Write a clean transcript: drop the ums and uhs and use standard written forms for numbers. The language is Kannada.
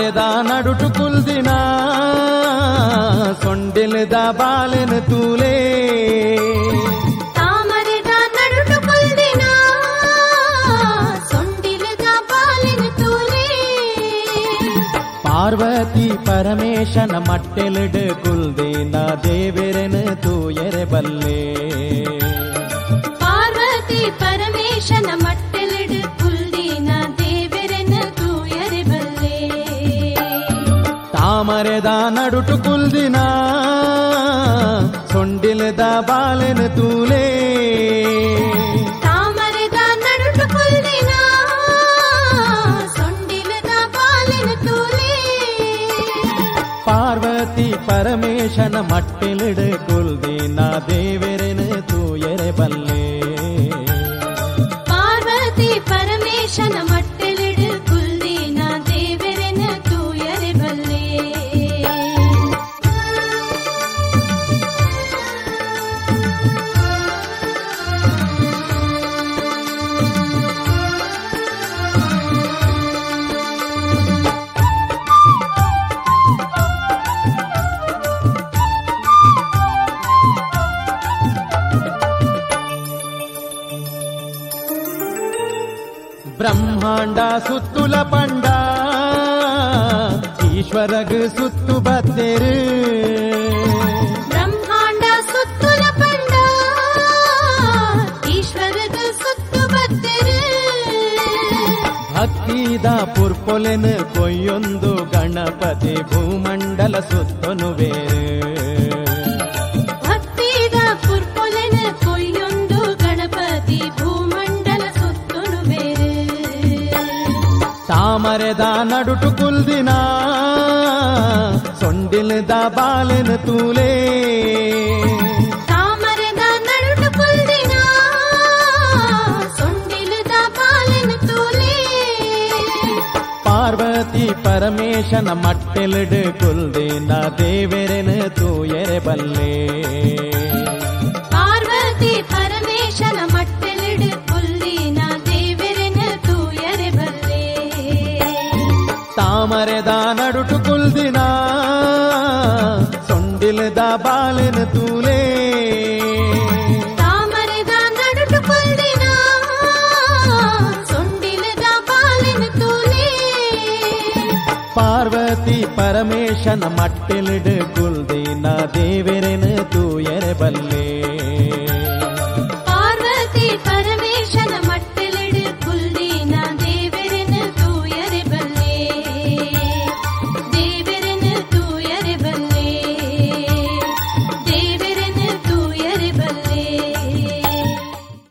ತಾಮರೆದ ನಡುಟು ಕುಲ್ದಿನ ಸೊಂಡಿಲ್ದ ಬಾಲೆನ ತೂಲೇ ತಾಮರೆದ ನಡುಟು ಕುಲ್ದಿನ ಸೊಂಡಿಲ್ದ ಬಾಲೆನ ತೂಲೇ ಪಾರ್ವತಿ ಪರಮೇಶನ ಮಟ್ಟೆಲಿಡು ಕುಲ್ದಿನ ದೇವರನ ತೂಯರೆ ಬಲ್ಲೆ ಪಾರ್ವತಿ ಪರಮೇಶನ ಮಟ್ಟೆಲಿಡು ಕುಲ್ದಿನ ದೇವರನ ತೂಯರೆ ಬಲ್ಲೆ ತಾಮರೆದ ನಡುಟು ಕುಲ್ದಿನ ಸೊಂಡಿಲ್ದ ಬಾಲೆನ ತೂಲೇ ತಾಮರೆದ ನಡುಟು ಕುಲ್ದಿನ ಸೊಂಡಿಲ್ದ ಬಾಲೆನ ತೂಲೇ ಪಾರ್ವತಿ ಪರಮೇಶನ ಮಟ್ಟೆಲಿಡು ಕುಲ್ದಿನ ದೇವರನ ತೂಯರೆ ಬಲ್ಲೆ ಪಾರ್ವತಿ ಪರಮೇಶನ ಮಟ್ಟೆಲಿಡು ಕುಲ್ದಿನ ದೇವರನ ತೂಯರೆ ಬಲ್ಲೆ ಬ್ರಹ್ಮಾಂಡ ಸುತ್ತುಲ ಪಂಡ ಈಶ್ವರಗ ಸುತ್ತು ಬತ್ತೇರು ಬ್ರಹ್ಮಾಂಡ ಸುತ್ತುಲ ಪಂಡ ಈಶ್ವರದ ಸುತ್ತು ಬತ್ತರು ಭಕ್ತಿದ ಪುರ್ಪೊಲೆನ ಕೊಯ್ಯೊಂದು ಗಣಪತಿ ಭೂಮಂಡಲ ಸುತ್ತನುವೇರು ಭಕ್ತಿದ ಪುರ್ಪೊಲೆನ ಕೊಯ್ಯೊಂದು ಗಣಪತಿ ಭೂಮಂಡಲ ಸುತ್ತುನು ಬೇರೆ ತಾಮರೆದ ನಡುಟು ಕುಲ್ದಿನ ಸೊಂಡಿಲ್ದ ಬಾಲೆನ ತೂಲೇ ತಾಮರೆದ ನಡುಟು ಕುಲ್ದಿನ ಸೊಂಡಿಲ್ದ ಬಾಲೆನ ತೂಲೇ ಪಾರ್ವತಿ ಪರಮೇಶನ ಮಟ್ಟೆಲಿಡು ಕುಲ್ದಿನ ದೇವರನ ತೂಯರೆ ಬಲ್ಲೆ ಪಾರ್ವತಿ ಪರಮೇಶನ ಮಟ್ಟೆಲಿಡು ಕುಲ್ದಿನ ದೇವರನ ತೂಯರೆ ಬಲ್ಲೆ ತಾಮರೆದ ನಡುಟು ಕುಲ್ದಿನ ಸೊಂಡಿಲ್ದ ಬಾಲೆನ ತೂಲೇ ತಾಮರೆದ ನಡುಟು ಕುಲ್ದಿನ ಸೊಂಡಿಲ್ದ ಬಾಲೆನ ತೂಲೇ ಪಾರ್ವತಿ ಪರಮೇಶನ ಮಟ್ಟೆಲಿಡು ಕುಲ್ದಿನ ದೇವರನ ತೂಯರೆ ಬಲ್ಲೆ